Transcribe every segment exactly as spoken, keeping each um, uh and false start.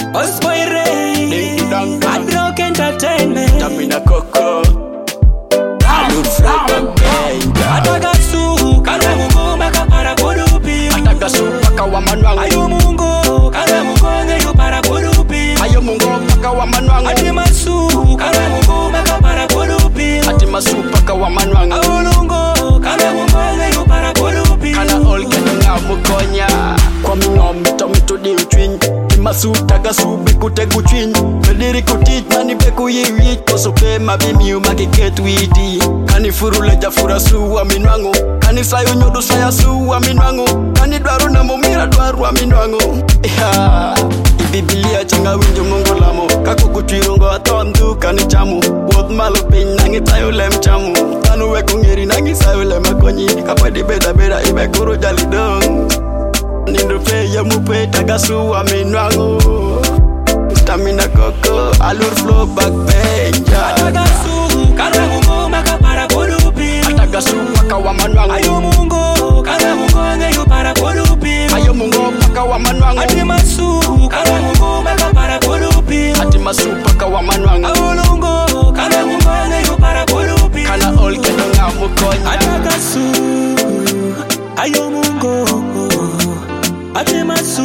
Osboy Ray, Hard Rock Entertainment, Tamina Coco, Alur Flow Benja, Atagasu, Karamungo Makapara Kurupi, Atagasu Paka Wamanwang, Ayomungo, Karamungo Yupara Kurupi, Ayomungo Paka Wamanwang, Atimasu, Karamungo Makapara Kurupi, Atimasu Paka Wamanwang, Aolungo, Karamungo Yupara Kurupi, Kana all Kenanga Mukonya, Kwamingom Tomito Di Uchwin, Timasu Tagasu Beku Tegu Chwin, Mediri Kutit Mani Beku Yiwi, Kosope Mabimi Umakike Twiti, Kani Furule Jafura Suwa Minwango, Kani Sayo Nyodo Saya Suwa Minwango, Kani Dwaru na Mumira Dwaru wa Minwango. Yeah. Ibibilia Chinga Winjo Mungo Lamo, Kako Kuchirungo Atondu Kani Chamu, Wot Malo Pin Nangi Tayo Lem Chamu, Tanu Weku Ngiri Nangi Sayo Lem Akonyi, Kapadi Beda Beda Ibe Kuro Jalidong, Nindupe ya mupe Tagasu wa Minwango, Tamina Coco, Alur Flow Benja, Atagasu, Karamungo Makapara Kurupi, Atagasu Paka Wamanwang, Ayomungo, Karamungo Yupara Kurupi, Ayomungo Paka Wamanwang, Atimasu, Karamungo Makapara Kurupi, Atimasu Paka Wamanwang, Aolungo, Karamungo Yupara Kurupi, Kana all Kenanga Mukonya, Atagasu, Ayomungo, Atimasu,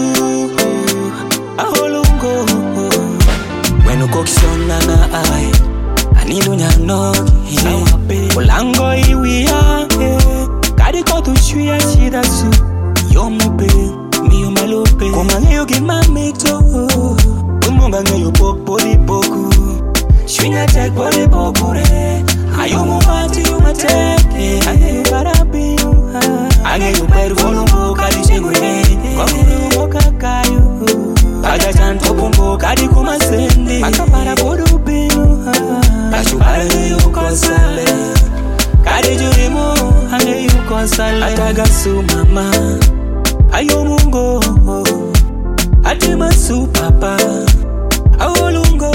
Aolungo, Wenu Kokisona na ai, Anilu Nyano, Ulango Iwia, Kadi Kotu Shuya Shidasu, Yomupe, Miyumalupe, Kumangeyo Gimamito, Umunga Ngeyo Pokpoli Poku, Shunya Tek Poli Pokure, Ayomu Mati Yumateke, Angeyo Karabi, Angeyo Peru Volumbo Kadi Shengwe, Kwakuru Mokakayo, Tagachan Topumbo Kadi Kumasendi, Makapara Kurupi, Kashubara Ngeyo Konsale, Kadi Jurimu, Angeyo Konsale, Atagasu Mama, Ayomungo, Atimasu Papa, Aolungo,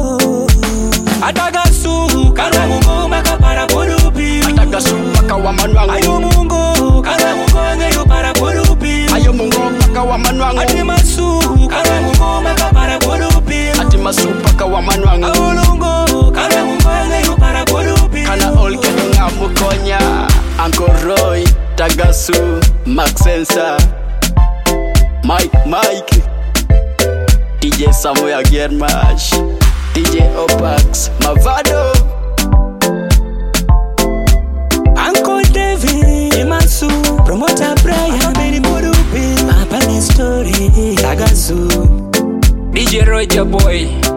Atagasu, Karamungo Makapara Kurupi, Atagasu Paka Wamanwang, Ayomungo, Karamungo Yupara Kurupi, Ayomungo Paka Wamanwang, Atimasu, Karamungo Makapara Kurupi, Atimasu Paka Wamanwang, Aolungo, Karamungo Yupara Kurupi, Kana all Kenanga Mukonya, Uncle Roy, Tagasu, Maxensa, Mike Mike, D J Samuel Germash, D J Opax, Mavado, Uncle David, Imasu, Promoter Brian, Benny Murupi, Mapane Story, Tagasu, D J Roger Boy.